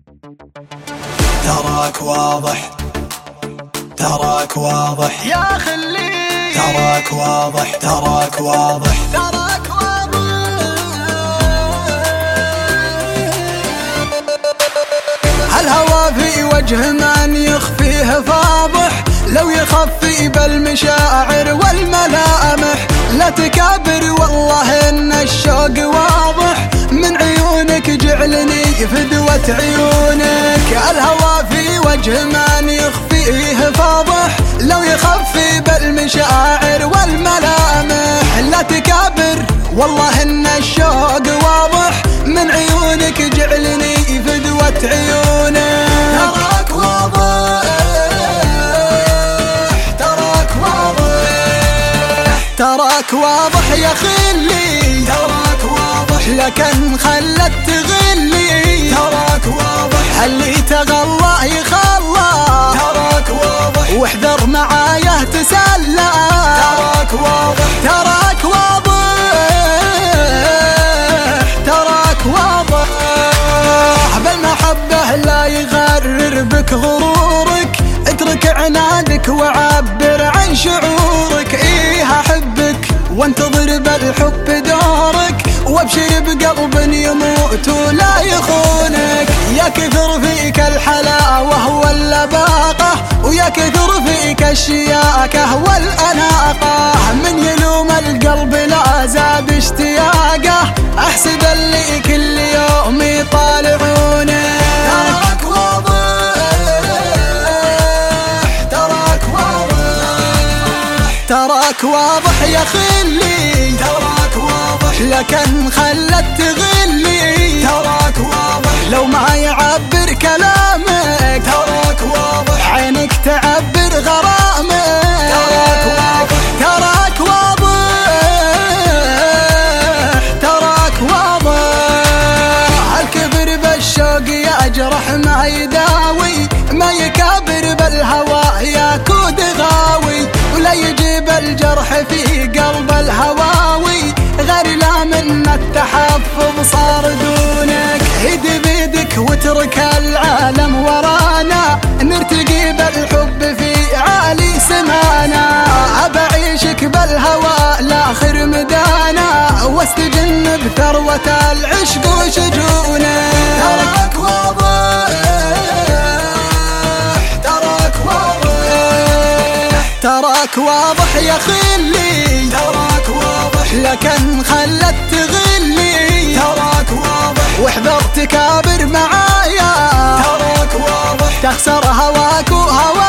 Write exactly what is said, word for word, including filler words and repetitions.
تراك واضح تراك واضح يا خلي، تراك واضح تراك واضح تراك واضح. الهوى في وجه من يخفيه فاضح، لو يخفي بالمشاعر والملامح. لا تكابر والله ان الشوق واضح، من عيونك جعلني فدوة عيونك. الهوى في وجه من يخفيه فاضح، لو يخفي بالمشاعر والملامح. لا تكابر والله ان الشوق واضح، من عيونك جعلني فدوة عيونك. تراك واضح تراك واضح تراك واضح يا خلي، تراك واضح لكن خلت تغلي. تراك واضح اللي تغلى يخلى، تراك واضح واحذر معايه تسلى. تراك واضح تراك واضح تراك واضح. بالمحبة لا يغرر بك غرورك، اترك عنادك وعبر عن شعورك. ايه احبك وانتظر بالحب دورك، وابشر بقلب يموت ولا يخونك. يا كثر فيك الحلاوة واللباقة، ويا كثر فيك الشياكة والأناقة. من يلوم القلب لا زاد اشتياقه، احسب اللي كل يوم يطالعونه. تراك واضح تراك واضح تراك واضح يا خلي، تراك واضح لكن خلت تغلي. تراك واضح لو ما يعبر كلامك، تراك واضح عينك تعبر غرامك. تراك واضح تراك واضح تراك واضح. الكبر بالشوق يجرح ما يداوي، ما يكابر بالهوى يكود غاوي. ولا يجيب الجرح في قلب الهواوي، غير لا من التحفظ صار دونك. ايد بيدك واترك العالم ورانا، نرتقي بالحب في عالي سمانا. أبعيشك بالهوى لاخر مدانا، واستجن بثروة العشق وشجونه. تراك واضح تراك واضح تراك واضح يا خلي، تراك واضح لكن خلت تغلي. تراك واضح واحذر تكابر معايا، تراك واضح تخسر هواك وهواك.